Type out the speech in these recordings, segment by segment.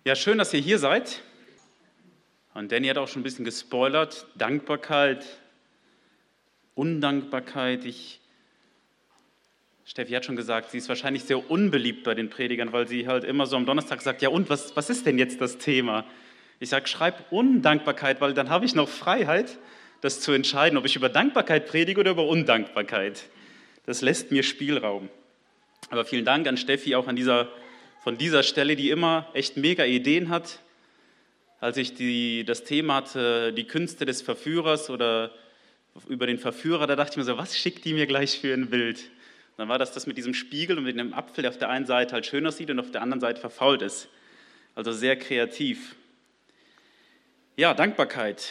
Ja, schön, dass ihr hier seid. Und Danny hat auch schon ein bisschen gespoilert. Dankbarkeit, Undankbarkeit. Steffi hat schon gesagt, sie ist wahrscheinlich sehr unbeliebt bei den Predigern, weil sie halt immer so am Donnerstag sagt, ja und, was ist denn jetzt das Thema? Ich sage, schreib Undankbarkeit, weil dann habe ich noch Freiheit, das zu entscheiden, ob ich über Dankbarkeit predige oder über Undankbarkeit. Das lässt mir Spielraum. Aber vielen Dank an Steffi auch von dieser Stelle, die immer echt mega Ideen hat. Als ich das Thema hatte, die Künste des Verführers oder über den Verführer, da dachte ich mir so, was schickt die mir gleich für ein Bild? Und dann war das mit diesem Spiegel und mit dem Apfel, der auf der einen Seite halt schön aussieht und auf der anderen Seite verfault ist. Also sehr kreativ. Ja, Dankbarkeit.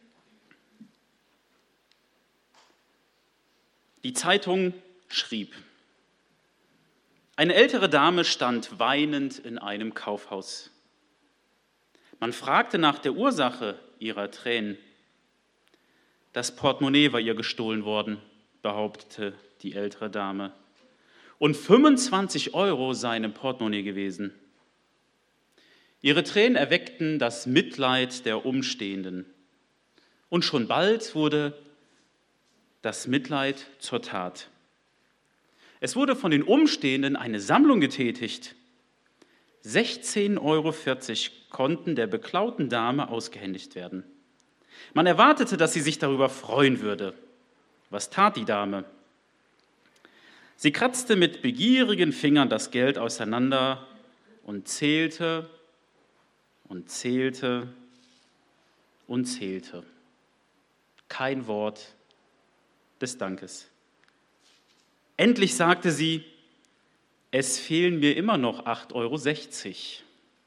Die Zeitung schrieb: Eine ältere Dame stand weinend in einem Kaufhaus. Man fragte nach der Ursache ihrer Tränen. Das Portemonnaie war ihr gestohlen worden, behauptete die ältere Dame. Und 25 € seien im Portemonnaie gewesen. Ihre Tränen erweckten das Mitleid der Umstehenden. Und schon bald wurde das Mitleid zur Tat. Es wurde von den Umstehenden eine Sammlung getätigt. 16,40 € konnten der beklauten Dame ausgehändigt werden. Man erwartete, dass sie sich darüber freuen würde. Was tat die Dame? Sie kratzte mit begierigen Fingern das Geld auseinander und zählte und zählte und zählte. Kein Wort des Dankes. Endlich sagte sie: Es fehlen mir immer noch 8,60 €.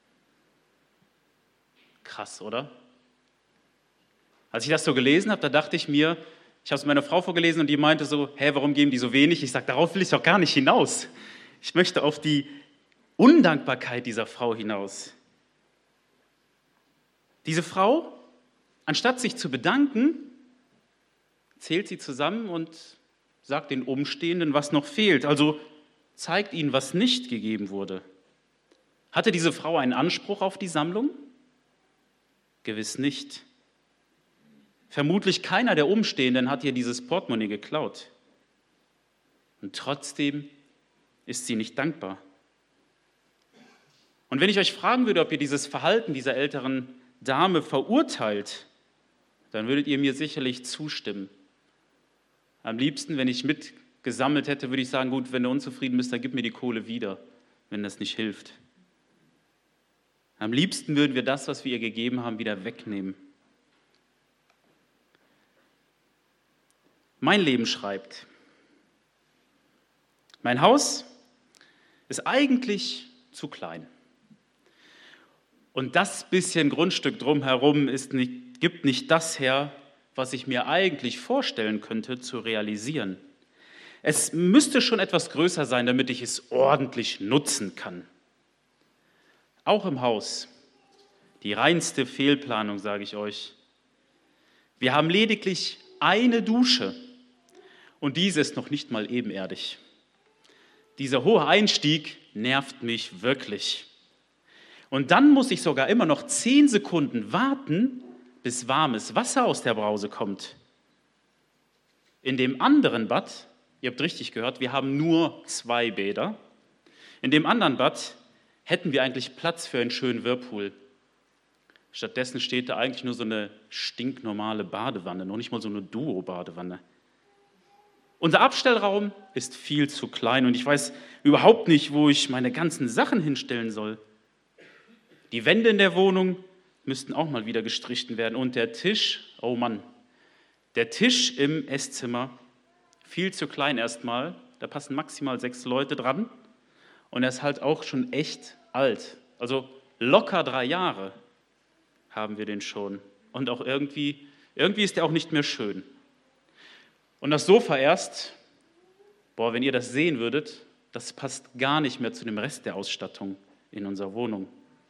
Krass, oder? Als ich das so gelesen habe, da dachte ich mir, ich habe es meiner Frau vorgelesen und die meinte so, warum geben die so wenig? Ich sage, darauf will ich doch gar nicht hinaus. Ich möchte auf die Undankbarkeit dieser Frau hinaus. Diese Frau, anstatt sich zu bedanken, zählt sie zusammen und sagt den Umstehenden, was noch fehlt. Also zeigt ihnen, was nicht gegeben wurde. Hatte diese Frau einen Anspruch auf die Sammlung? Gewiss nicht. Vermutlich keiner der Umstehenden hat ihr dieses Portemonnaie geklaut. Und trotzdem ist sie nicht dankbar. Und wenn ich euch fragen würde, ob ihr dieses Verhalten dieser älteren Dame verurteilt, dann würdet ihr mir sicherlich zustimmen. Am liebsten, wenn ich mitgesammelt hätte, würde ich sagen, gut, wenn du unzufrieden bist, dann gib mir die Kohle wieder, wenn das nicht hilft. Am liebsten würden wir das, was wir ihr gegeben haben, wieder wegnehmen. Mein Leben schreibt: Mein Haus ist eigentlich zu klein. Und das bisschen Grundstück drumherum gibt nicht das her, was ich mir eigentlich vorstellen könnte, zu realisieren. Es müsste schon etwas größer sein, damit ich es ordentlich nutzen kann. Auch im Haus, die reinste Fehlplanung, sage ich euch. Wir haben lediglich eine Dusche und diese ist noch nicht mal ebenerdig. Dieser hohe Einstieg nervt mich wirklich. Und dann muss ich sogar immer noch 10 Sekunden warten, bis warmes Wasser aus der Brause kommt. In dem anderen Bad, ihr habt richtig gehört, wir haben nur 2 Bäder. In dem anderen Bad hätten wir eigentlich Platz für einen schönen Whirlpool. Stattdessen steht da eigentlich nur so eine stinknormale Badewanne, noch nicht mal so eine Duo-Badewanne. Unser Abstellraum ist viel zu klein und ich weiß überhaupt nicht, wo ich meine ganzen Sachen hinstellen soll. Die Wände in der Wohnung müssten auch mal wieder gestrichen werden. Und der Tisch, oh Mann, der Tisch im Esszimmer, viel zu klein erstmal. Da passen maximal 6 Leute dran. Und er ist halt auch schon echt alt. Also locker 3 Jahre haben wir den schon. Und auch irgendwie ist er auch nicht mehr schön. Und das Sofa erst, wenn ihr das sehen würdet, das passt gar nicht mehr zu dem Rest der Ausstattung in unserer Wohnung.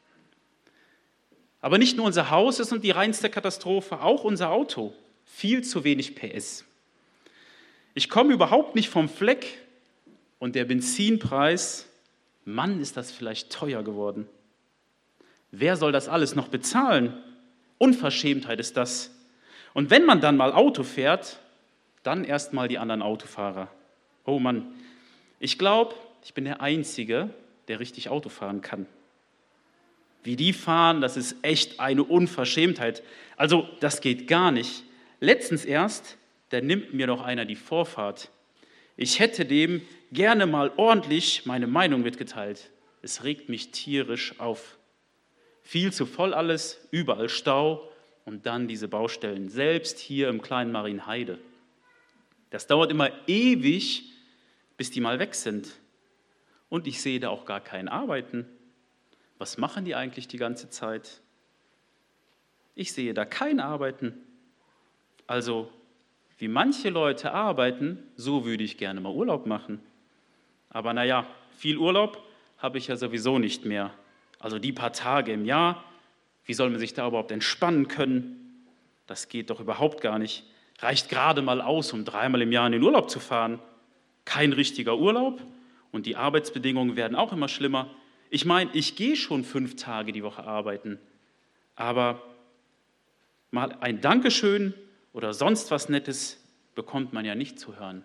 Aber nicht nur unser Haus ist und die reinste Katastrophe, auch unser Auto. Viel zu wenig PS. Ich komme überhaupt nicht vom Fleck und der Benzinpreis, Mann, ist das vielleicht teuer geworden. Wer soll das alles noch bezahlen? Unverschämtheit ist das. Und wenn man dann mal Auto fährt, dann erst mal die anderen Autofahrer. Oh Mann, ich glaube, ich bin der Einzige, der richtig Auto fahren kann. Wie die fahren, das ist echt eine Unverschämtheit. Also das geht gar nicht. Letztens erst, da nimmt mir doch einer die Vorfahrt. Ich hätte dem gerne mal ordentlich meine Meinung mitgeteilt. Es regt mich tierisch auf. Viel zu voll alles, überall Stau und dann diese Baustellen, selbst hier im kleinen Marienheide. Das dauert immer ewig, bis die mal weg sind. Und ich sehe da auch gar kein Arbeiten. Was machen die eigentlich die ganze Zeit? Ich sehe da kein Arbeiten. Also, wie manche Leute arbeiten, so würde ich gerne mal Urlaub machen. Aber naja, viel Urlaub habe ich ja sowieso nicht mehr. Also die paar Tage im Jahr, wie soll man sich da überhaupt entspannen können? Das geht doch überhaupt gar nicht. Reicht gerade mal aus, um 3-mal im Jahr in den Urlaub zu fahren. Kein richtiger Urlaub und die Arbeitsbedingungen werden auch immer schlimmer. Ich meine, ich gehe schon 5 Tage die Woche arbeiten, aber mal ein Dankeschön oder sonst was Nettes bekommt man ja nicht zu hören.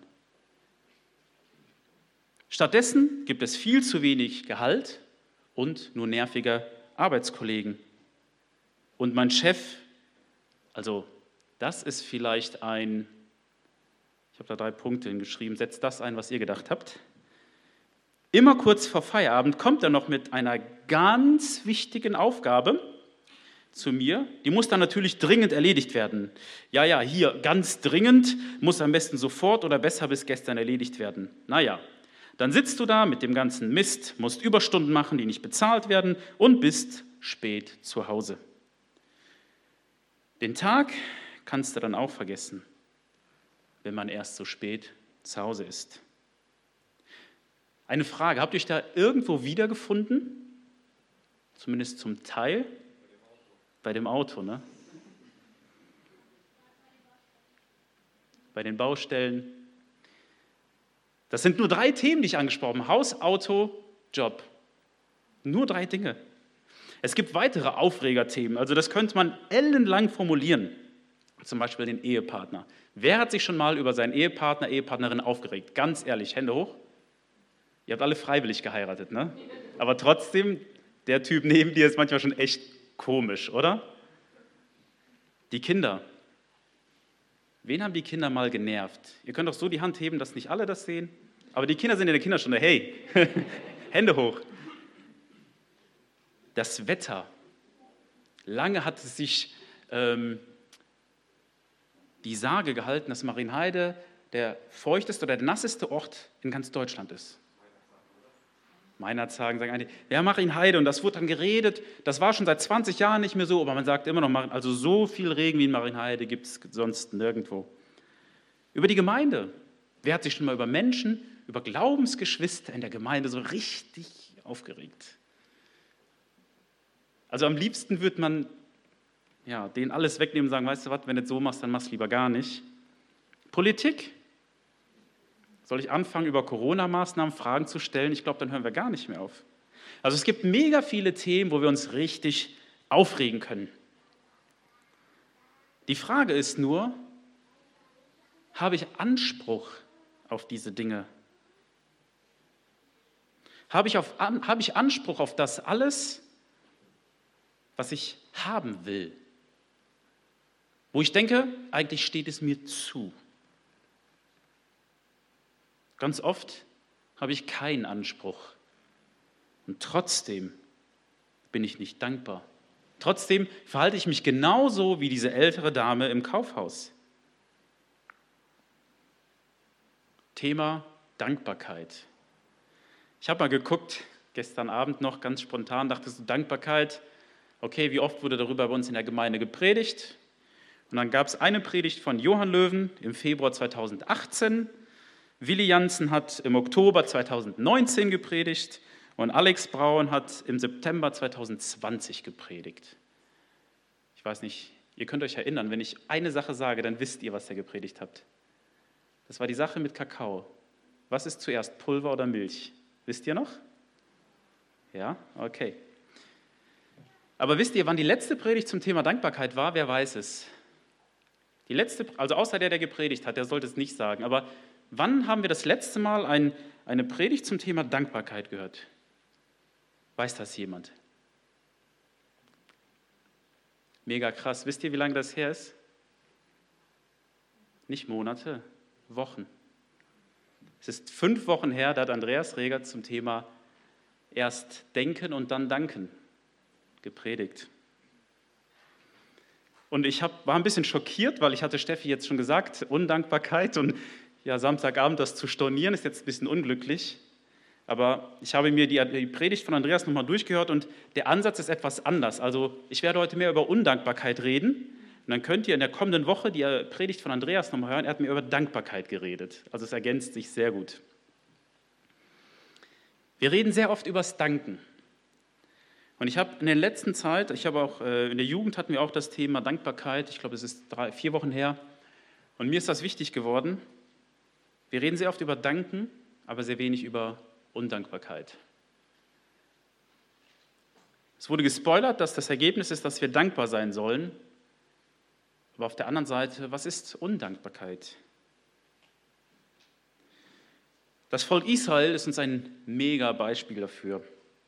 Stattdessen gibt es viel zu wenig Gehalt und nur nervige Arbeitskollegen. Und mein Chef, also das ist vielleicht ich habe da 3 Punkte hingeschrieben, setzt das ein, was ihr gedacht habt. Immer kurz vor Feierabend kommt er noch mit einer ganz wichtigen Aufgabe zu mir. Die muss dann natürlich dringend erledigt werden. Ja, hier, ganz dringend, muss am besten sofort oder besser bis gestern erledigt werden. Naja, dann sitzt du da mit dem ganzen Mist, musst Überstunden machen, die nicht bezahlt werden und bist spät zu Hause. Den Tag kannst du dann auch vergessen, wenn man erst so spät zu Hause ist. Eine Frage, habt ihr euch da irgendwo wiedergefunden? Zumindest zum Teil? Bei dem Auto, ne? Bei den Baustellen. Das sind nur 3 Themen, die ich angesprochen habe. Haus, Auto, Job. Nur 3 Dinge. Es gibt weitere Aufregerthemen, also das könnte man ellenlang formulieren. Zum Beispiel den Ehepartner. Wer hat sich schon mal über seinen Ehepartner, Ehepartnerin aufgeregt? Ganz ehrlich, Hände hoch. Ihr habt alle freiwillig geheiratet, ne? Aber trotzdem, der Typ neben dir ist manchmal schon echt komisch, oder? Die Kinder. Wen haben die Kinder mal genervt? Ihr könnt doch so die Hand heben, dass nicht alle das sehen. Aber die Kinder sind in der Kinderstunde. Hey, Hände hoch. Das Wetter. Lange hat es sich die Sage gehalten, dass Marienheide der feuchteste oder der nasseste Ort in ganz Deutschland ist. Meinerzagen sagen eigentlich, ja, Marienheide, und das wurde dann geredet, das war schon seit 20 Jahren nicht mehr so, aber man sagt immer noch, also so viel Regen wie in Marienheide gibt es sonst nirgendwo. Über die Gemeinde, wer hat sich schon mal über Menschen, über Glaubensgeschwister in der Gemeinde so richtig aufgeregt? Also am liebsten würde man denen alles wegnehmen und sagen, weißt du was, wenn du das so machst, dann mach's lieber gar nicht. Politik. Soll ich anfangen, über Corona-Maßnahmen Fragen zu stellen? Ich glaube, dann hören wir gar nicht mehr auf. Also es gibt mega viele Themen, wo wir uns richtig aufregen können. Die Frage ist nur, habe ich Anspruch auf diese Dinge? Habe ich Anspruch auf das alles, was ich haben will? Wo ich denke, eigentlich steht es mir zu. Ganz oft habe ich keinen Anspruch und trotzdem bin ich nicht dankbar. Trotzdem verhalte ich mich genauso wie diese ältere Dame im Kaufhaus. Thema Dankbarkeit. Ich habe mal geguckt, gestern Abend noch ganz spontan, dachte so, Dankbarkeit, okay, wie oft wurde darüber bei uns in der Gemeinde gepredigt? Und dann gab es eine Predigt von Johann Löwen im Februar 2018, Willi Jansen hat im Oktober 2019 gepredigt und Alex Braun hat im September 2020 gepredigt. Ich weiß nicht, ihr könnt euch erinnern, wenn ich eine Sache sage, dann wisst ihr, was ihr gepredigt habt. Das war die Sache mit Kakao. Was ist zuerst, Pulver oder Milch? Wisst ihr noch? Ja, okay. Aber wisst ihr, wann die letzte Predigt zum Thema Dankbarkeit war? Wer weiß es? Die letzte, also außer der gepredigt hat, der sollte es nicht sagen. Aber wann haben wir das letzte Mal eine Predigt zum Thema Dankbarkeit gehört? Weiß das jemand? Mega krass. Wisst ihr, wie lange das her ist? Nicht Monate, Wochen. Es ist 5 Wochen her, da hat Andreas Reger zum Thema erst denken und dann danken gepredigt. Und ich war ein bisschen schockiert, weil ich hatte Steffi jetzt schon gesagt, Undankbarkeit und ja, Samstagabend das zu stornieren, ist jetzt ein bisschen unglücklich. Aber ich habe mir die Predigt von Andreas nochmal durchgehört und der Ansatz ist etwas anders. Also ich werde heute mehr über Undankbarkeit reden und dann könnt ihr in der kommenden Woche die Predigt von Andreas nochmal hören. Er hat mir über Dankbarkeit geredet. Also es ergänzt sich sehr gut. Wir reden sehr oft über das Danken. Und ich habe in der letzten Zeit, in der Jugend hatten wir auch das Thema Dankbarkeit. Ich glaube, es ist 4 Wochen her. Und mir ist das wichtig geworden. Wir reden sehr oft über Danken, aber sehr wenig über Undankbarkeit. Es wurde gespoilert, dass das Ergebnis ist, dass wir dankbar sein sollen. Aber auf der anderen Seite, was ist Undankbarkeit? Das Volk Israel ist uns ein mega Beispiel dafür.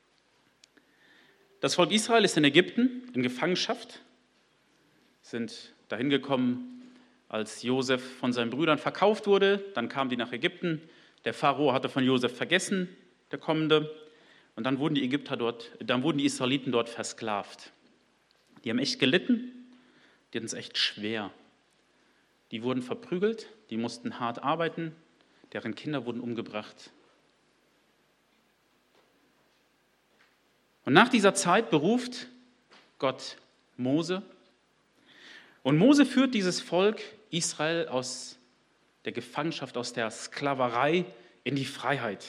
Das Volk Israel ist in Ägypten in Gefangenschaft, sind dahin gekommen, als Josef von seinen Brüdern verkauft wurde. Dann kamen die nach Ägypten. Der Pharao hatte von Josef vergessen, der Kommende. Und dann wurden die Israeliten dort versklavt. Die haben echt gelitten, die hatten es echt schwer. Die wurden verprügelt, die mussten hart arbeiten, deren Kinder wurden umgebracht. Und nach dieser Zeit beruft Gott Mose. Und Mose führt dieses Volk Israel aus der Gefangenschaft, aus der Sklaverei in die Freiheit.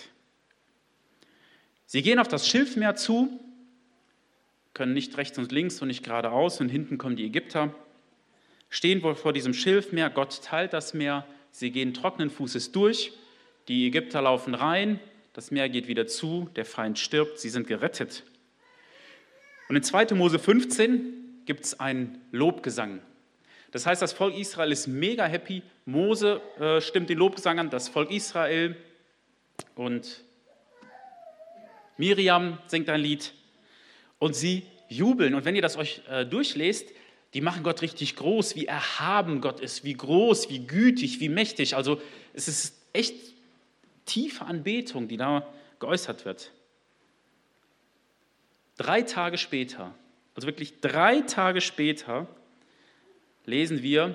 Sie gehen auf das Schilfmeer zu, können nicht rechts und links und nicht geradeaus und hinten kommen die Ägypter, stehen wohl vor diesem Schilfmeer, Gott teilt das Meer, sie gehen trockenen Fußes durch, die Ägypter laufen rein, das Meer geht wieder zu, der Feind stirbt, sie sind gerettet. Und in 2. Mose 15 gibt es einen Lobgesang. Das heißt, das Volk Israel ist mega happy. Mose stimmt den Lobgesang an, das Volk Israel und Miriam singt ein Lied und sie jubeln. Und wenn ihr das euch durchlest, die machen Gott richtig groß, wie erhaben Gott ist, wie groß, wie gütig, wie mächtig. Also es ist echt tiefe Anbetung, die da geäußert wird. 3 Tage später, also wirklich 3 Tage später, lesen wir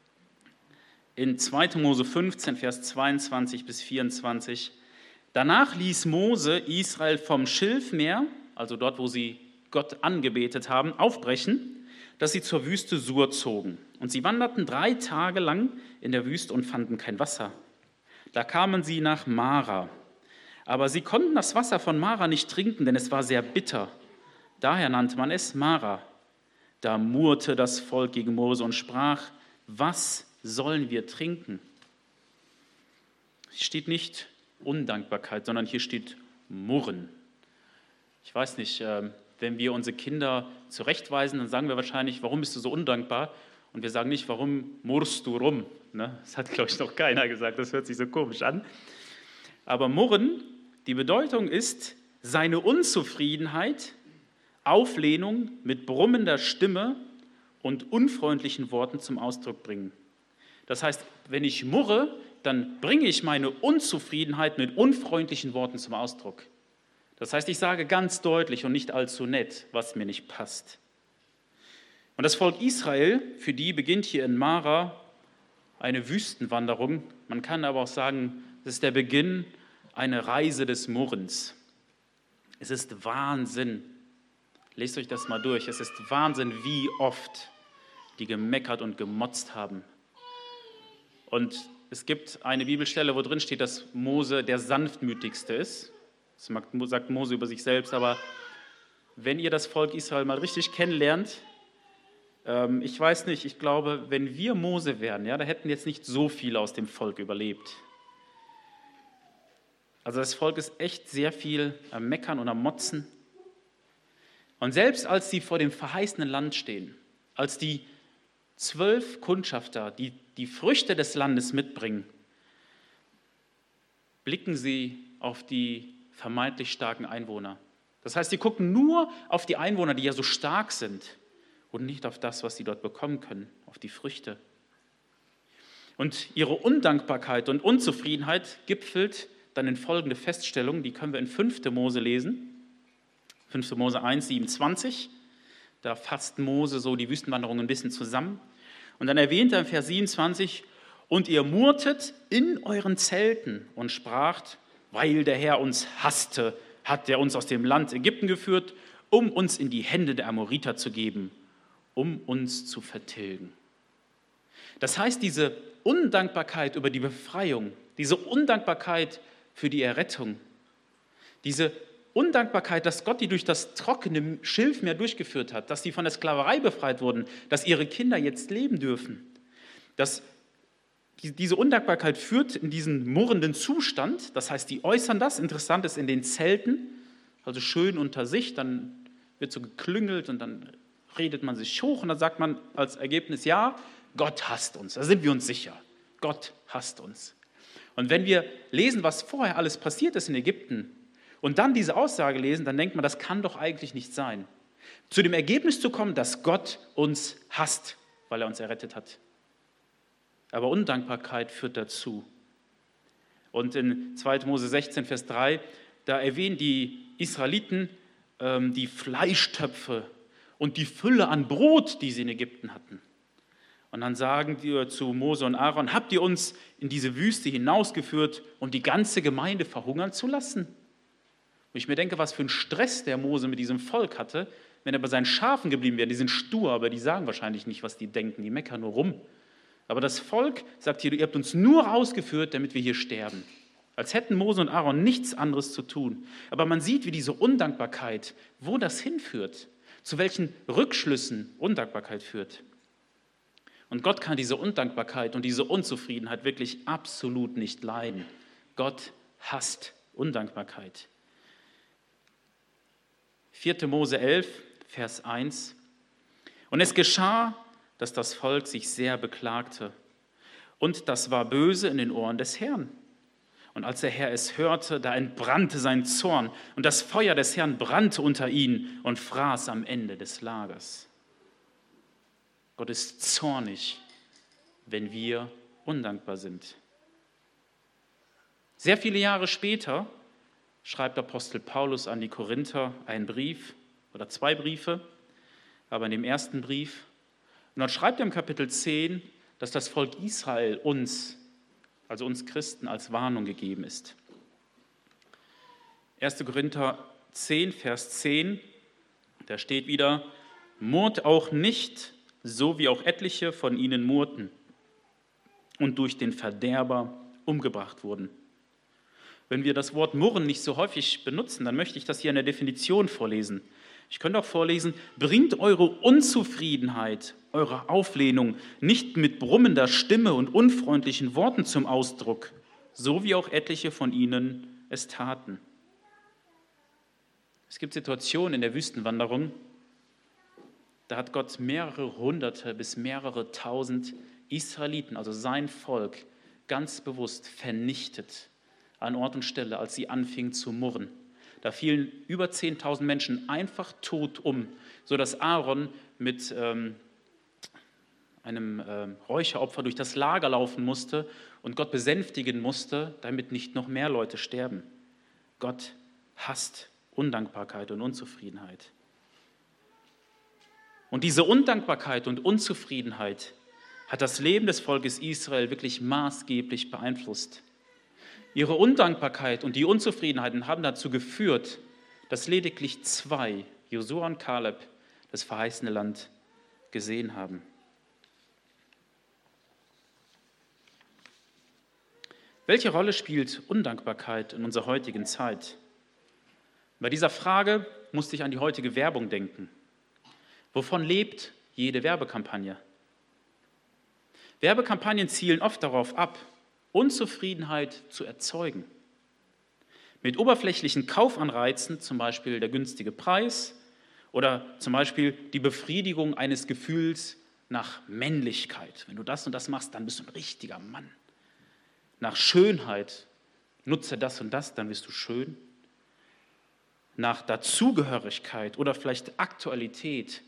in 2. Mose 15, Vers 22 bis 24, danach ließ Mose Israel vom Schilfmeer, also dort, wo sie Gott angebetet haben, aufbrechen, dass sie zur Wüste Sur zogen. Und sie wanderten 3 Tage lang in der Wüste und fanden kein Wasser. Da kamen sie nach Mara. Aber sie konnten das Wasser von Mara nicht trinken, denn es war sehr bitter. Daher nannte man es Mara. Da murrte das Volk gegen Mose und sprach, was sollen wir trinken? Hier steht nicht Undankbarkeit, sondern hier steht Murren. Ich weiß nicht, wenn wir unsere Kinder zurechtweisen, dann sagen wir wahrscheinlich, warum bist du so undankbar? Und wir sagen nicht, warum murrst du rum? Ne? Das hat, glaube ich, noch keiner gesagt, das hört sich so komisch an. Aber Murren, die Bedeutung ist, seine Unzufriedenheit, Auflehnung mit brummender Stimme und unfreundlichen Worten zum Ausdruck bringen. Das heißt, wenn ich murre, dann bringe ich meine Unzufriedenheit mit unfreundlichen Worten zum Ausdruck. Das heißt, ich sage ganz deutlich und nicht allzu nett, was mir nicht passt. Und das Volk Israel, für die beginnt hier in Mara eine Wüstenwanderung. Man kann aber auch sagen, es ist der Beginn einer Reise des Murrens. Es ist Wahnsinn. Lest euch das mal durch. Es ist Wahnsinn, wie oft die gemeckert und gemotzt haben. Und es gibt eine Bibelstelle, wo drin steht, dass Mose der sanftmütigste ist. Das sagt Mose über sich selbst, aber wenn ihr das Volk Israel mal richtig kennenlernt, ich weiß nicht, ich glaube, wenn wir Mose wären, ja, da hätten jetzt nicht so viele aus dem Volk überlebt. Also das Volk ist echt sehr viel am Meckern und am Motzen. Und selbst als sie vor dem verheißenen Land stehen, als die 12 Kundschafter, die die Früchte des Landes mitbringen, blicken sie auf die vermeintlich starken Einwohner. Das heißt, sie gucken nur auf die Einwohner, die ja so stark sind, und nicht auf das, was sie dort bekommen können, auf die Früchte. Und ihre Undankbarkeit und Unzufriedenheit gipfelt dann in folgende Feststellung, die können wir in 5. Mose lesen. 5. Mose 1, 27. Da fasst Mose so die Wüstenwanderung ein bisschen zusammen. Und dann erwähnt er im Vers 27, und ihr murrtet in euren Zelten und spracht, weil der Herr uns hasste, hat er uns aus dem Land Ägypten geführt, um uns in die Hände der Amoriter zu geben, um uns zu vertilgen. Das heißt, diese Undankbarkeit über die Befreiung, diese Undankbarkeit für die Errettung, diese Undankbarkeit, dass Gott die durch das trockene Schilfmeer durchgeführt hat, dass sie von der Sklaverei befreit wurden, dass ihre Kinder jetzt leben dürfen, diese Undankbarkeit führt in diesen murrenden Zustand, das heißt, die äußern das, interessant ist in den Zelten, also schön unter sich, dann wird so geklüngelt und dann redet man sich hoch und dann sagt man als Ergebnis, ja, Gott hasst uns, da sind wir uns sicher, Gott hasst uns. Und wenn wir lesen, was vorher alles passiert ist in Ägypten und dann diese Aussage lesen, dann denkt man, das kann doch eigentlich nicht sein. Zu dem Ergebnis zu kommen, dass Gott uns hasst, weil er uns errettet hat. Aber Undankbarkeit führt dazu. Und in 2. Mose 16, Vers 3, da erwähnen die Israeliten die Fleischtöpfe und die Fülle an Brot, die sie in Ägypten hatten. Und dann sagen die zu Mose und Aaron, habt ihr uns in diese Wüste hinausgeführt, um die ganze Gemeinde verhungern zu lassen? Und ich mir denke, was für ein Stress der Mose mit diesem Volk hatte, wenn er bei seinen Schafen geblieben wäre. Die sind stur, aber die sagen wahrscheinlich nicht, was die denken, die meckern nur rum. Aber das Volk sagt hier, ihr habt uns nur rausgeführt, damit wir hier sterben. Als hätten Mose und Aaron nichts anderes zu tun. Aber man sieht, wie diese Undankbarkeit, wo das hinführt, zu welchen Rückschlüssen Undankbarkeit führt. Und Gott kann diese Undankbarkeit und diese Unzufriedenheit wirklich absolut nicht leiden. Gott hasst Undankbarkeit. 4. Mose 11, Vers 1. Und es geschah, dass das Volk sich sehr beklagte. Und das war böse in den Ohren des Herrn. Und als der Herr es hörte, da entbrannte sein Zorn. Und das Feuer des Herrn brannte unter ihnen und fraß am Ende des Lagers. Gott ist zornig, wenn wir undankbar sind. Sehr viele Jahre später schreibt Apostel Paulus an die Korinther einen Brief oder 2 Briefe, aber in dem ersten Brief. Und dann schreibt er im Kapitel 10, dass das Volk Israel uns, also uns Christen, als Warnung gegeben ist. 1. Korinther 10, Vers 10, da steht wieder, murrt auch nicht, so wie auch etliche von ihnen murrten und durch den Verderber umgebracht wurden. Wenn wir das Wort murren nicht so häufig benutzen, dann möchte ich das hier in der Definition vorlesen. Ich könnte auch vorlesen, bringt eure Unzufriedenheit, eure Auflehnung nicht mit brummender Stimme und unfreundlichen Worten zum Ausdruck, so wie auch etliche von ihnen es taten. Es gibt Situationen in der Wüstenwanderung, da hat Gott mehrere Hunderte bis mehrere tausend Israeliten, also sein Volk, ganz bewusst vernichtet an Ort und Stelle, als sie anfingen zu murren. Da fielen über 10.000 Menschen einfach tot um, sodass Aaron mit einem Räucheropfer durch das Lager laufen musste und Gott besänftigen musste, damit nicht noch mehr Leute sterben. Gott hasst Undankbarkeit und Unzufriedenheit. Und diese Undankbarkeit und Unzufriedenheit hat das Leben des Volkes Israel wirklich maßgeblich beeinflusst. Ihre Undankbarkeit und die Unzufriedenheiten haben dazu geführt, dass lediglich 2, Josua und Kaleb, das verheißene Land gesehen haben. Welche Rolle spielt Undankbarkeit in unserer heutigen Zeit? Bei dieser Frage musste ich an die heutige Werbung denken. Wovon lebt jede Werbekampagne? Werbekampagnen zielen oft darauf ab, Unzufriedenheit zu erzeugen. Mit oberflächlichen Kaufanreizen, zum Beispiel der günstige Preis Oder zum Beispiel die Befriedigung eines Gefühls nach Männlichkeit. Wenn du das und das machst, dann bist du ein richtiger Mann. Nach Schönheit, nutze das und das, dann bist du schön. Nach Dazugehörigkeit oder vielleicht Aktualität.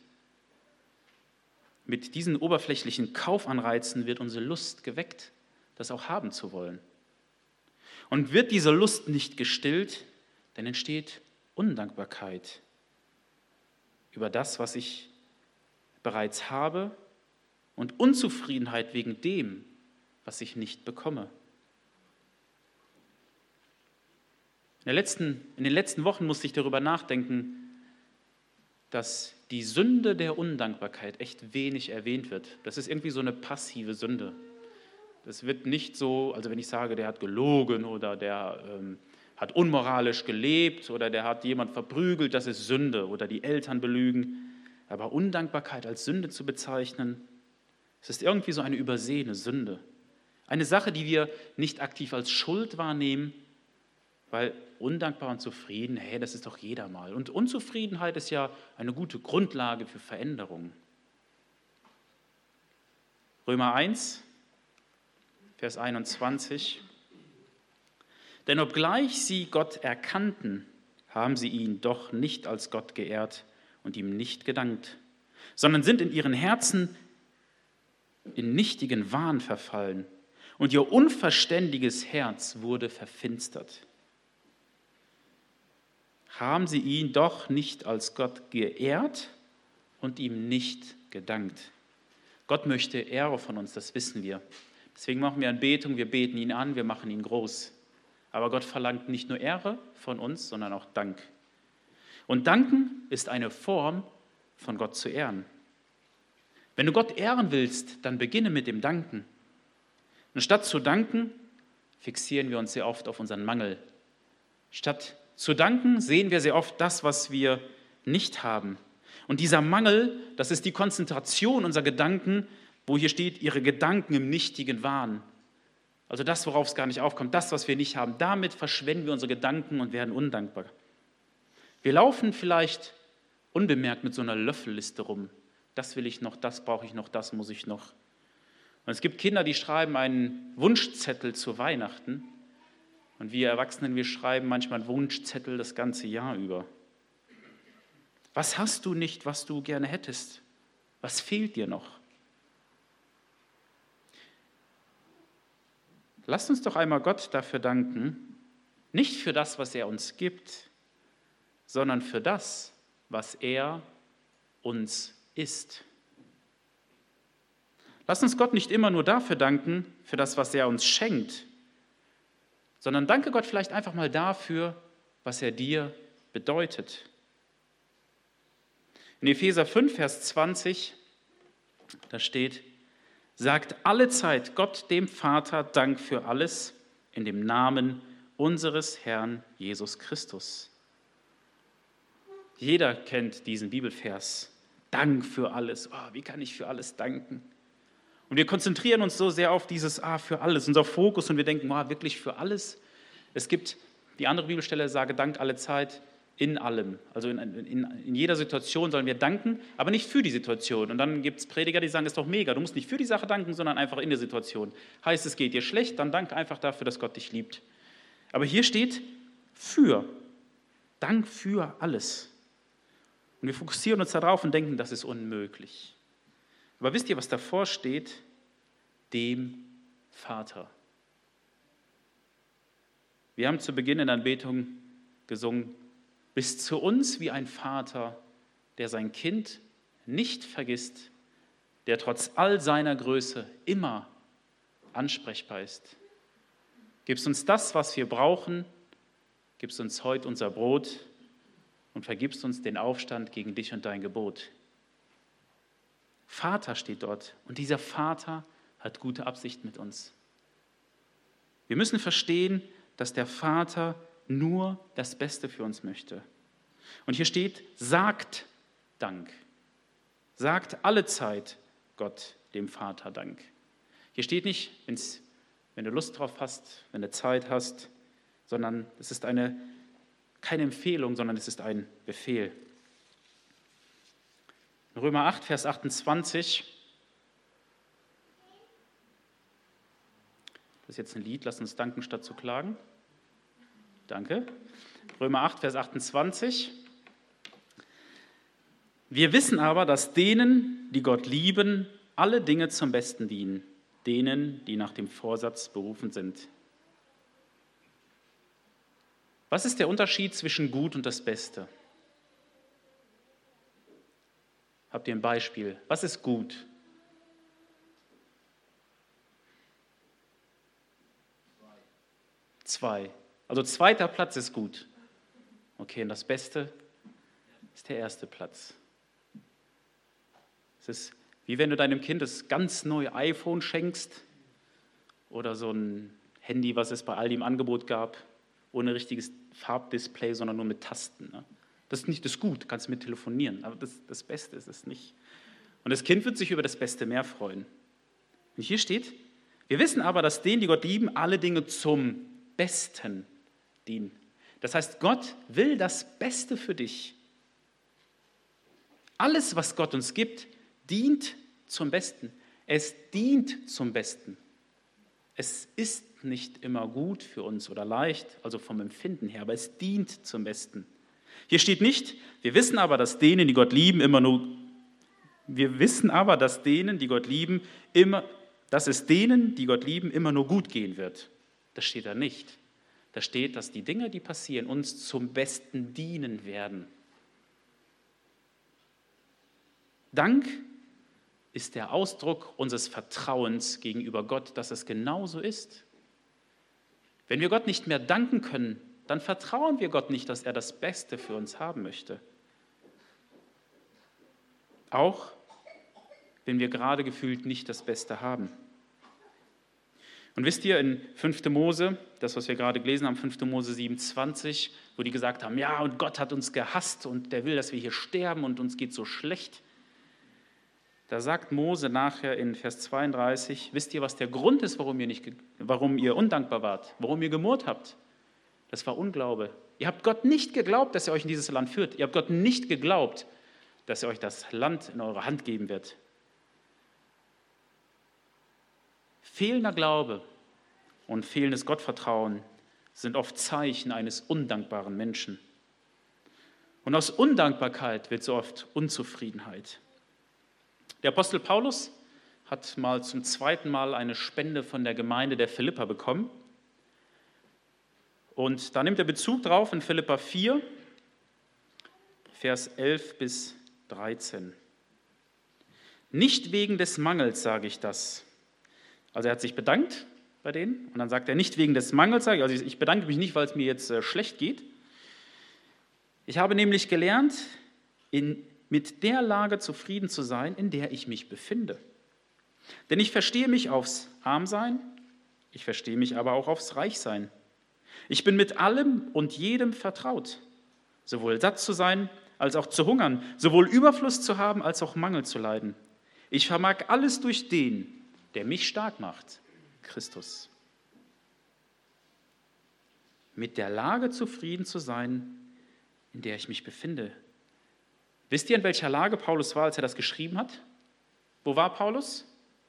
Mit diesen oberflächlichen Kaufanreizen wird unsere Lust geweckt, das auch haben zu wollen. Und wird diese Lust nicht gestillt, dann entsteht Undankbarkeit über das, was ich bereits habe und Unzufriedenheit wegen dem, was ich nicht bekomme. In den letzten Wochen musste ich darüber nachdenken, dass die Sünde der Undankbarkeit echt wenig erwähnt wird. Das ist irgendwie so eine passive Sünde. Das wird nicht so, also wenn ich sage, der hat gelogen oder der hat unmoralisch gelebt oder der hat jemand verprügelt, das ist Sünde oder die Eltern belügen. Aber Undankbarkeit als Sünde zu bezeichnen, es ist irgendwie so eine übersehene Sünde. Eine Sache, die wir nicht aktiv als Schuld wahrnehmen, weil undankbar und zufrieden, hey, das ist doch jeder mal. Und Unzufriedenheit ist ja eine gute Grundlage für Veränderung. Römer 1, Vers 21. Denn obgleich sie Gott erkannten, haben sie ihn doch nicht als Gott geehrt und ihm nicht gedankt, sondern sind in ihren Herzen in nichtigen Wahn verfallen und ihr unverständiges Herz wurde verfinstert. Haben sie ihn doch nicht als Gott geehrt und ihm nicht gedankt. Gott möchte Ehre von uns, das wissen wir. Deswegen machen wir Anbetung, wir beten ihn an, wir machen ihn groß. Aber Gott verlangt nicht nur Ehre von uns, sondern auch Dank. Und danken ist eine Form, von Gott zu ehren. Wenn du Gott ehren willst, dann beginne mit dem Danken. Und statt zu danken, fixieren wir uns sehr oft auf unseren Mangel. Statt zu danken, sehen wir sehr oft das, was wir nicht haben. Und dieser Mangel, das ist die Konzentration unserer Gedanken, wo hier steht, ihre Gedanken im nichtigen Wahn. Also das, worauf es gar nicht aufkommt, das, was wir nicht haben, damit verschwenden wir unsere Gedanken und werden undankbar. Wir laufen vielleicht unbemerkt mit so einer Löffelliste rum. Das will ich noch, das brauche ich noch, das muss ich noch. Und es gibt Kinder, die schreiben einen Wunschzettel zu Weihnachten. Und wir Erwachsenen, wir schreiben manchmal einen Wunschzettel das ganze Jahr über. Was hast du nicht, was du gerne hättest? Was fehlt dir noch? Lasst uns doch einmal Gott dafür danken, nicht für das, was er uns gibt, sondern für das, was er uns ist. Lasst uns Gott nicht immer nur dafür danken, für das, was er uns schenkt, sondern danke Gott vielleicht einfach mal dafür, was er dir bedeutet. In Epheser 5, Vers 20, da steht, sagt allezeit Gott dem Vater Dank für alles in dem Namen unseres Herrn Jesus Christus. Jeder kennt diesen Bibelvers. Dank für alles. Oh, wie kann ich für alles danken? Und wir konzentrieren uns so sehr auf dieses für alles, unser Fokus, und wir denken, wirklich für alles? Es gibt die andere Bibelstelle, sage Dank alle Zeit in allem. Also in jeder Situation sollen wir danken, aber nicht für die Situation. Und dann gibt es Prediger, die sagen, das ist doch mega, du musst nicht für die Sache danken, sondern einfach in der Situation. Heißt, es geht dir schlecht, dann dank einfach dafür, dass Gott dich liebt. Aber hier steht für. Dank für alles. Und wir fokussieren uns darauf und denken, das ist unmöglich. Aber wisst ihr, was davor steht? Dem Vater. Wir haben zu Beginn in der Anbetung gesungen, bist zu uns wie ein Vater, der sein Kind nicht vergisst, der trotz all seiner Größe immer ansprechbar ist. Gibst uns das, was wir brauchen, gibst uns heute unser Brot und vergibst uns den Aufstand gegen dich und dein Gebot. Vater steht dort, und dieser Vater hat gute Absicht mit uns. Wir müssen verstehen, dass der Vater nur das Beste für uns möchte. Und hier steht, sagt Dank. Sagt allezeit Gott dem Vater Dank. Hier steht nicht, wenn du Lust drauf hast, wenn du Zeit hast, sondern es ist keine Empfehlung, sondern es ist ein Befehl. Römer 8, Vers 28. Das ist jetzt ein Lied, lass uns danken statt zu klagen. Danke. Römer 8, Vers 28. Wir wissen aber, dass denen, die Gott lieben, alle Dinge zum Besten dienen, denen, die nach dem Vorsatz berufen sind. Was ist der Unterschied zwischen gut und das Beste? Habt ihr ein Beispiel? Was ist gut? Zwei. Also zweiter Platz ist gut. Okay, und das Beste ist der erste Platz. Es ist wie wenn du deinem Kind das ganz neue iPhone schenkst oder so ein Handy, was es bei Aldi im Angebot gab, ohne richtiges Farbdisplay, sondern nur mit Tasten. Ne? Das ist nicht das Gut, kannst mit telefonieren, aber das Beste ist es nicht. Und das Kind wird sich über das Beste mehr freuen. Und hier steht, wir wissen aber, dass denen, die Gott lieben, alle Dinge zum Besten dienen. Das heißt, Gott will das Beste für dich. Alles, was Gott uns gibt, dient zum Besten. Es dient zum Besten. Es ist nicht immer gut für uns oder leicht, also vom Empfinden her, aber es dient zum Besten. Hier steht nicht, wir wissen aber, dass denen, die Gott lieben, immer nur gut gehen wird. Das steht da nicht. Da steht, dass die Dinge, die passieren, uns zum Besten dienen werden. Dank ist der Ausdruck unseres Vertrauens gegenüber Gott, dass es genauso ist. Wenn wir Gott nicht mehr danken können, dann vertrauen wir Gott nicht, dass er das Beste für uns haben möchte. Auch wenn wir gerade gefühlt nicht das Beste haben. Und wisst ihr, in 5. Mose, das, was wir gerade gelesen haben, 5. Mose 27, wo die gesagt haben, ja, und Gott hat uns gehasst und der will, dass wir hier sterben und uns geht so schlecht. Da sagt Mose nachher in Vers 32, wisst ihr, was der Grund ist, warum ihr undankbar wart, warum ihr gemurrt habt? Das war Unglaube. Ihr habt Gott nicht geglaubt, dass er euch in dieses Land führt. Ihr habt Gott nicht geglaubt, dass er euch das Land in eure Hand geben wird. Fehlender Glaube und fehlendes Gottvertrauen sind oft Zeichen eines undankbaren Menschen. Und aus Undankbarkeit wird so oft Unzufriedenheit. Der Apostel Paulus hat mal zum zweiten Mal eine Spende von der Gemeinde der Philipper bekommen. Und da nimmt er Bezug drauf in Philipper 4, Vers 11 bis 13. Nicht wegen des Mangels sage ich das. Also er hat sich bedankt bei denen und dann sagt er, nicht wegen des Mangels sage ich, also ich bedanke mich nicht, weil es mir jetzt schlecht geht. Ich habe nämlich gelernt, mit der Lage zufrieden zu sein, in der ich mich befinde. Denn ich verstehe mich aufs Armsein, ich verstehe mich aber auch aufs Reichsein. Ich bin mit allem und jedem vertraut, sowohl satt zu sein als auch zu hungern, sowohl Überfluss zu haben als auch Mangel zu leiden. Ich vermag alles durch den, der mich stark macht, Christus. Mit der Lage zufrieden zu sein, in der ich mich befinde. Wisst ihr, in welcher Lage Paulus war, als er das geschrieben hat? Wo war Paulus?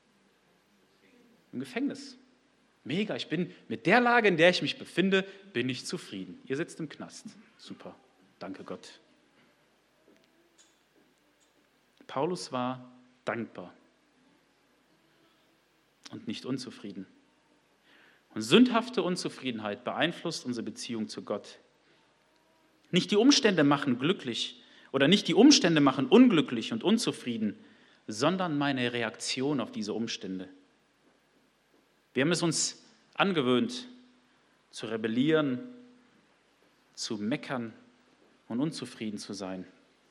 Im Gefängnis. Mega, ich bin mit der Lage, in der ich mich befinde, bin ich zufrieden. Ihr sitzt im Knast. Super, danke Gott. Paulus war dankbar und nicht unzufrieden. Und sündhafte Unzufriedenheit beeinflusst unsere Beziehung zu Gott. Nicht die Umstände machen glücklich oder nicht die Umstände machen unglücklich und unzufrieden, sondern meine Reaktion auf diese Umstände. Wir haben es uns angewöhnt, zu rebellieren, zu meckern und unzufrieden zu sein.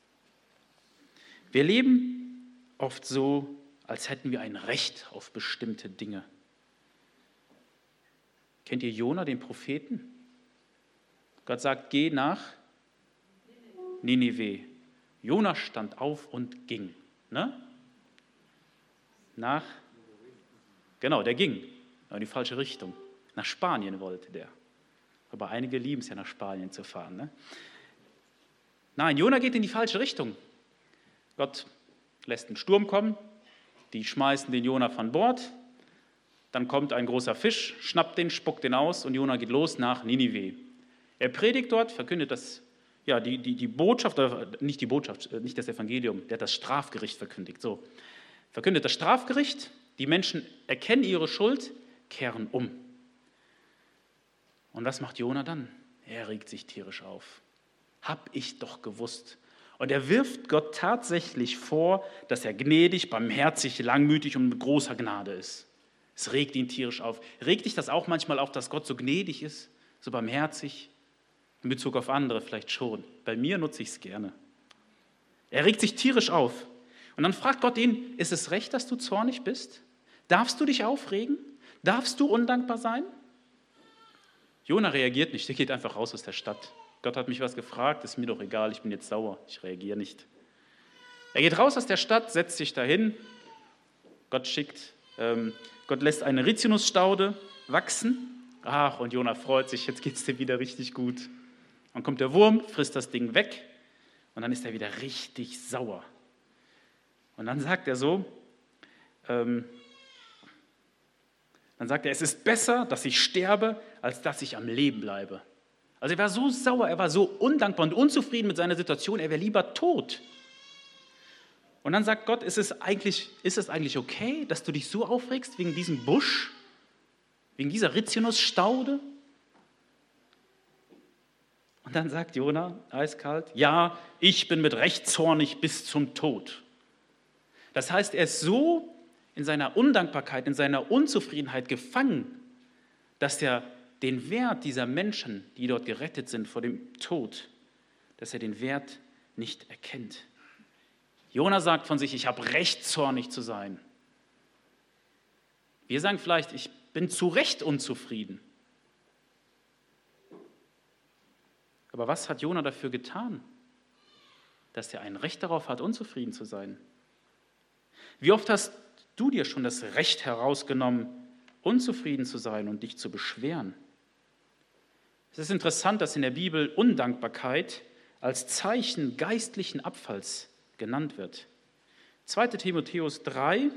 Wir leben oft so, als hätten wir ein Recht auf bestimmte Dinge. Kennt ihr Jona, den Propheten? Gott sagt, geh nach Ninive. Jona stand auf und ging. Ne? Der ging in die falsche Richtung. Nach Spanien wollte der. Aber einige lieben es ja, nach Spanien zu fahren. Ne? Nein, Jona geht in die falsche Richtung. Gott lässt einen Sturm kommen, die schmeißen den Jona von Bord, dann kommt ein großer Fisch, schnappt den, spuckt den aus und Jona geht los nach Ninive. Er predigt dort, verkündet die Botschaft, nicht die Botschaft, nicht das Evangelium, der hat das Strafgericht verkündigt. So, verkündet das Strafgericht, die Menschen erkennen ihre Schuld, kehren um. Und was macht Jona dann? Er regt sich tierisch auf. Hab ich doch gewusst. Und er wirft Gott tatsächlich vor, dass er gnädig, barmherzig, langmütig und mit großer Gnade ist. Es regt ihn tierisch auf. Regt dich das auch manchmal auf, dass Gott so gnädig ist, so barmherzig? In Bezug auf andere vielleicht schon. Bei mir nutze ich es gerne. Er regt sich tierisch auf. Und dann fragt Gott ihn, ist es recht, dass du zornig bist? Darfst du dich aufregen? Darfst du undankbar sein? Jona reagiert nicht, der geht einfach raus aus der Stadt. Gott hat mich was gefragt, ist mir doch egal, ich bin jetzt sauer, ich reagiere nicht. Er geht raus aus der Stadt, setzt sich dahin. Gott lässt eine Rizinusstaude wachsen. Ach, und Jona freut sich, jetzt geht es dir wieder richtig gut. Dann kommt der Wurm, frisst das Ding weg und dann ist er wieder richtig sauer. Und dann sagt er es ist besser, dass ich sterbe, als dass ich am Leben bleibe. Also er war so sauer, er war so undankbar und unzufrieden mit seiner Situation, er wäre lieber tot. Und dann sagt Gott, ist es eigentlich okay, dass du dich so aufregst wegen diesem Busch, wegen dieser Rizinusstaude? Und dann sagt Jona, eiskalt, ja, ich bin mit Recht zornig bis zum Tod. Das heißt, er ist so in seiner Undankbarkeit, in seiner Unzufriedenheit gefangen, dass er den Wert dieser Menschen, die dort gerettet sind vor dem Tod, dass er den Wert nicht erkennt. Jona sagt von sich, ich habe Recht, zornig zu sein. Wir sagen vielleicht, ich bin zu Recht unzufrieden. Aber was hat Jona dafür getan, dass er ein Recht darauf hat, unzufrieden zu sein? Wie oft hast du dir schon das Recht herausgenommen, unzufrieden zu sein und dich zu beschweren? Es ist interessant, dass in der Bibel Undankbarkeit als Zeichen geistlichen Abfalls genannt wird. 2. Timotheus 3,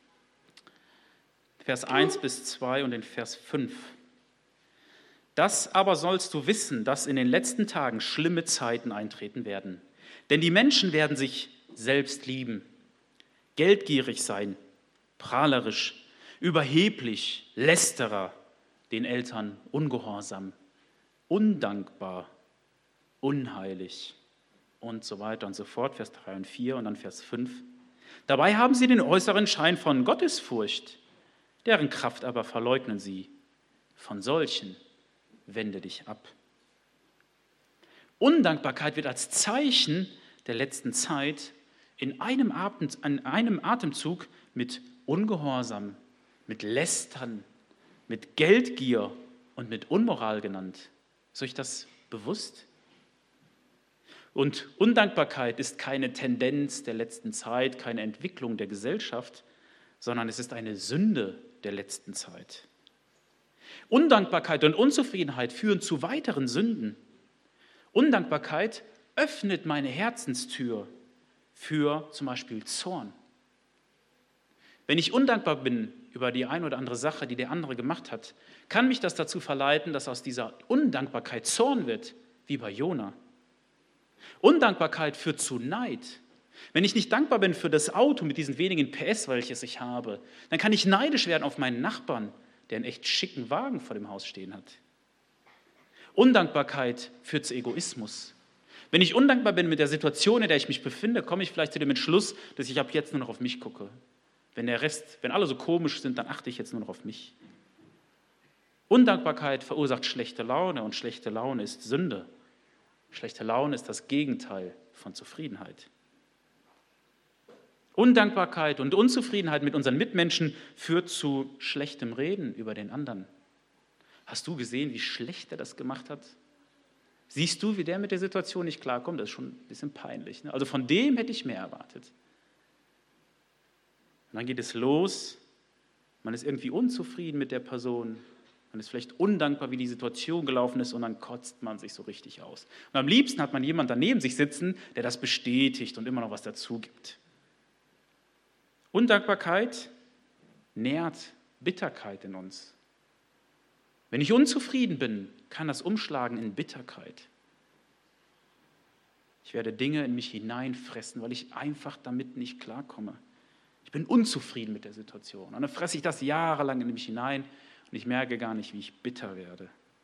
Vers 1 bis 2 und den Vers 5. Das aber sollst du wissen, dass in den letzten Tagen schlimme Zeiten eintreten werden. Denn die Menschen werden sich selbst lieben, geldgierig sein, prahlerisch, überheblich, Lästerer, den Eltern ungehorsam, undankbar, unheilig und so weiter und so fort, Vers 3 und 4 und dann Vers 5. Dabei haben sie den äußeren Schein von Gottesfurcht, deren Kraft aber verleugnen sie. Von solchen wende dich ab. Undankbarkeit wird als Zeichen der letzten Zeit in einem Atemzug mit Ungehorsam, mit Lästern, mit Geldgier und mit Unmoral genannt. Ist euch das bewusst? Und Undankbarkeit ist keine Tendenz der letzten Zeit, keine Entwicklung der Gesellschaft, sondern es ist eine Sünde der letzten Zeit. Undankbarkeit und Unzufriedenheit führen zu weiteren Sünden. Undankbarkeit öffnet meine Herzenstür für zum Beispiel Zorn. Wenn ich undankbar bin über die eine oder andere Sache, die der andere gemacht hat, kann mich das dazu verleiten, dass aus dieser Undankbarkeit Zorn wird, wie bei Jona. Undankbarkeit führt zu Neid. Wenn ich nicht dankbar bin für das Auto mit diesen wenigen PS, welches ich habe, dann kann ich neidisch werden auf meinen Nachbarn, der einen echt schicken Wagen vor dem Haus stehen hat. Undankbarkeit führt zu Egoismus. Wenn ich undankbar bin mit der Situation, in der ich mich befinde, komme ich vielleicht zu dem Entschluss, dass ich ab jetzt nur noch auf mich gucke. Wenn alle so komisch sind, dann achte ich jetzt nur noch auf mich. Undankbarkeit verursacht schlechte Laune und schlechte Laune ist Sünde. Schlechte Laune ist das Gegenteil von Zufriedenheit. Undankbarkeit und Unzufriedenheit mit unseren Mitmenschen führt zu schlechtem Reden über den anderen. Hast du gesehen, wie schlecht er das gemacht hat? Siehst du, wie der mit der Situation nicht klarkommt? Das ist schon ein bisschen peinlich. Ne? Also von dem hätte ich mehr erwartet. Und dann geht es los, man ist irgendwie unzufrieden mit der Person, man ist vielleicht undankbar, wie die Situation gelaufen ist und dann kotzt man sich so richtig aus. Und am liebsten hat man jemanden daneben sich sitzen, der das bestätigt und immer noch was dazu gibt. Undankbarkeit nährt Bitterkeit in uns. Wenn ich unzufrieden bin, kann das umschlagen in Bitterkeit. Ich werde Dinge in mich hineinfressen, weil ich einfach damit nicht klarkomme. Ich bin unzufrieden mit der Situation. Und dann fresse ich das jahrelang in mich hinein und ich merke gar nicht, wie ich bitter werde.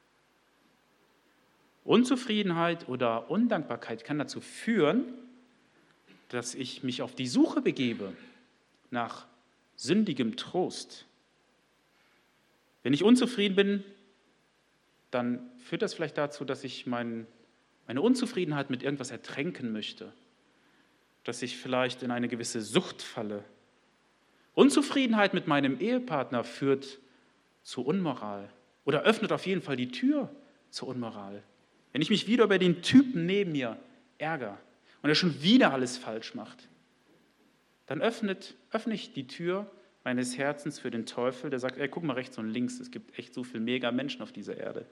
Unzufriedenheit oder Undankbarkeit kann dazu führen, dass ich mich auf die Suche begebe nach sündigem Trost. Wenn ich unzufrieden bin, dann führt das vielleicht dazu, dass ich meine Unzufriedenheit mit irgendwas ertränken möchte, dass ich vielleicht in eine gewisse Sucht falle. Unzufriedenheit mit meinem Ehepartner führt zu Unmoral oder öffnet auf jeden Fall die Tür zur Unmoral. Wenn ich mich wieder über den Typen neben mir ärgere und er schon wieder alles falsch macht, dann öffne ich die Tür meines Herzens für den Teufel, der sagt, ey, guck mal rechts und links, es gibt echt so viele mega Menschen auf dieser Erde.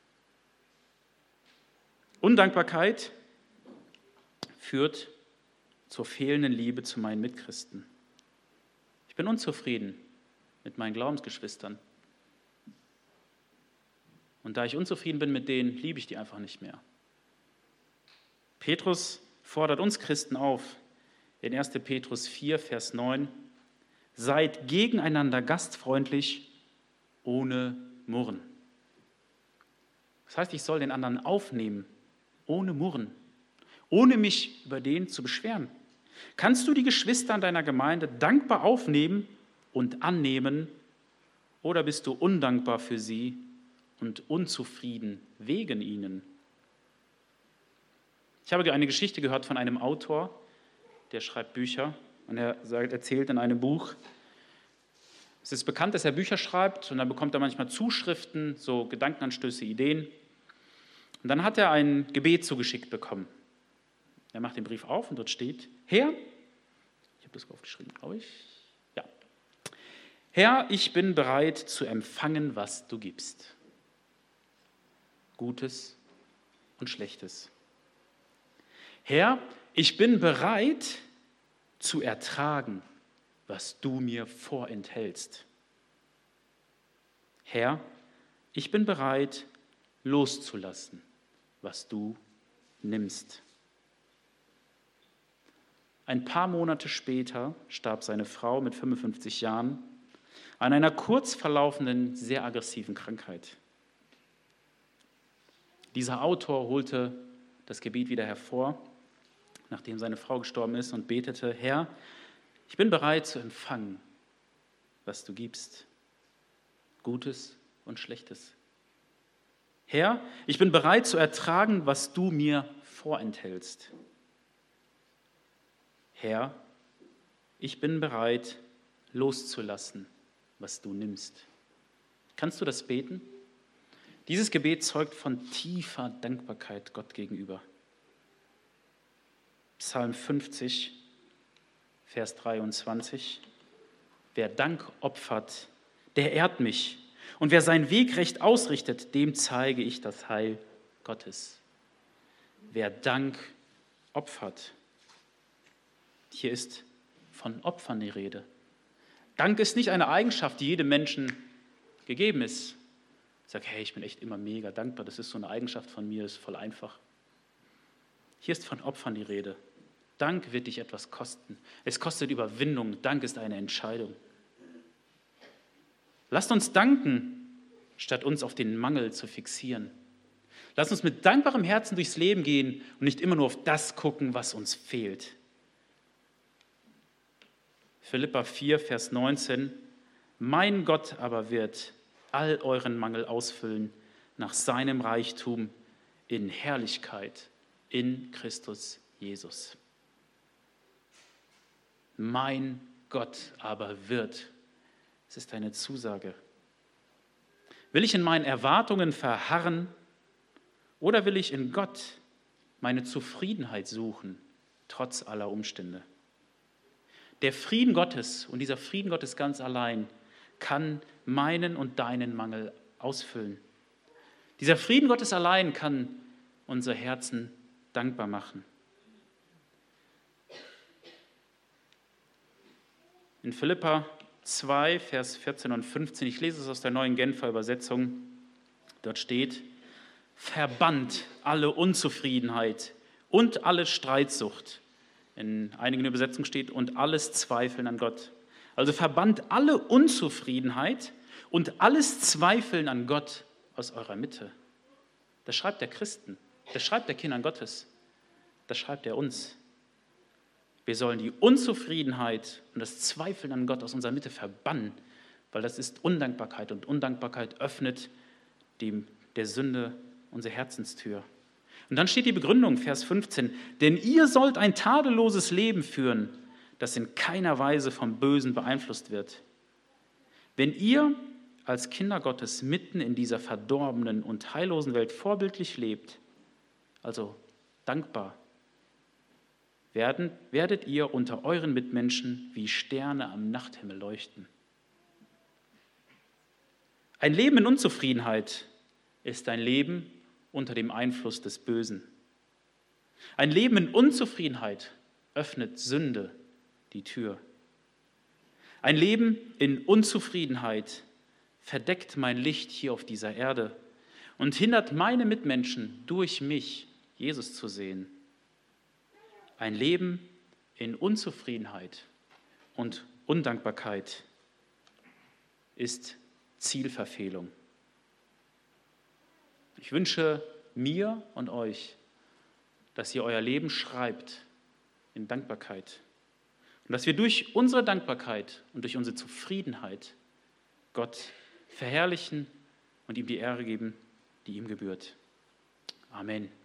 Undankbarkeit führt zur fehlenden Liebe zu meinen Mitchristen. Ich bin unzufrieden mit meinen Glaubensgeschwistern. Und da ich unzufrieden bin mit denen, liebe ich die einfach nicht mehr. Petrus fordert uns Christen auf, in 1. Petrus 4, Vers 9, seid gegeneinander gastfreundlich, ohne Murren. Das heißt, ich soll den anderen aufnehmen, ohne Murren, ohne mich über den zu beschweren. Kannst du die Geschwister in deiner Gemeinde dankbar aufnehmen und annehmen, oder bist du undankbar für sie und unzufrieden wegen ihnen? Ich habe eine Geschichte gehört von einem Autor, der schreibt Bücher und er erzählt in einem Buch, es ist bekannt, dass er Bücher schreibt und dann bekommt er manchmal Zuschriften, so Gedankenanstöße, Ideen. Und dann hat er ein Gebet zugeschickt bekommen. Er macht den Brief auf und dort steht, Herr, ich habe das aufgeschrieben, glaube ich, ja. Herr, ich bin bereit zu empfangen, was du gibst. Gutes und Schlechtes. Herr, ich bin bereit zu ertragen, was du mir vorenthältst. Herr, ich bin bereit loszulassen, was du nimmst. Ein paar Monate später starb seine Frau mit 55 Jahren an einer kurz verlaufenden, sehr aggressiven Krankheit. Dieser Autor holte das Gebet wieder hervor, nachdem seine Frau gestorben ist, und betete, Herr, ich bin bereit zu empfangen, was du gibst, Gutes und Schlechtes. Herr, ich bin bereit zu ertragen, was du mir vorenthältst. Herr, ich bin bereit, loszulassen, was du nimmst. Kannst du das beten? Dieses Gebet zeugt von tiefer Dankbarkeit Gott gegenüber. Psalm 50, Vers 23. Wer Dank opfert, der ehrt mich. Und wer seinen Weg recht ausrichtet, dem zeige ich das Heil Gottes. Wer Dank opfert. Hier ist von Opfern die Rede. Dank ist nicht eine Eigenschaft, die jedem Menschen gegeben ist. Ich sage, hey, ich bin echt immer mega dankbar, das ist so eine Eigenschaft von mir, das ist voll einfach. Hier ist von Opfern die Rede. Dank wird dich etwas kosten. Es kostet Überwindung. Dank ist eine Entscheidung. Lasst uns danken, statt uns auf den Mangel zu fixieren. Lasst uns mit dankbarem Herzen durchs Leben gehen und nicht immer nur auf das gucken, was uns fehlt. Philipper 4, Vers 19. Mein Gott aber wird all euren Mangel ausfüllen nach seinem Reichtum in Herrlichkeit in Christus Jesus. Mein Gott aber wird. Es ist eine Zusage. Will ich in meinen Erwartungen verharren oder will ich in Gott meine Zufriedenheit suchen, trotz aller Umstände? Der Frieden Gottes, und dieser Frieden Gottes ganz allein, kann meinen und deinen Mangel ausfüllen. Dieser Frieden Gottes allein kann unser Herzen dankbar machen. In Philipper 2, Vers 14 und 15, ich lese es aus der neuen Genfer Übersetzung, dort steht: Verbannt alle Unzufriedenheit und alle Streitsucht. In einigen Übersetzungen steht: und alles Zweifeln an Gott. Also verbannt alle Unzufriedenheit und alles Zweifeln an Gott aus eurer Mitte. Das schreibt der Christen, das schreibt der Kindern Gottes, das schreibt er uns. Wir sollen die Unzufriedenheit und das Zweifeln an Gott aus unserer Mitte verbannen, weil das ist Undankbarkeit und Undankbarkeit öffnet der Sünde unsere Herzenstür. Und dann steht die Begründung, Vers 15: Denn ihr sollt ein tadelloses Leben führen, das in keiner Weise vom Bösen beeinflusst wird. Wenn ihr als Kinder Gottes mitten in dieser verdorbenen und heillosen Welt vorbildlich lebt, also dankbar, werdet ihr unter euren Mitmenschen wie Sterne am Nachthimmel leuchten. Ein Leben in Unzufriedenheit ist ein Leben unter dem Einfluss des Bösen. Ein Leben in Unzufriedenheit öffnet Sünde die Tür. Ein Leben in Unzufriedenheit verdeckt mein Licht hier auf dieser Erde und hindert meine Mitmenschen, durch mich Jesus zu sehen. Ein Leben in Unzufriedenheit und Undankbarkeit ist Zielverfehlung. Ich wünsche mir und euch, dass ihr euer Leben schreibt in Dankbarkeit und dass wir durch unsere Dankbarkeit und durch unsere Zufriedenheit Gott verherrlichen und ihm die Ehre geben, die ihm gebührt. Amen.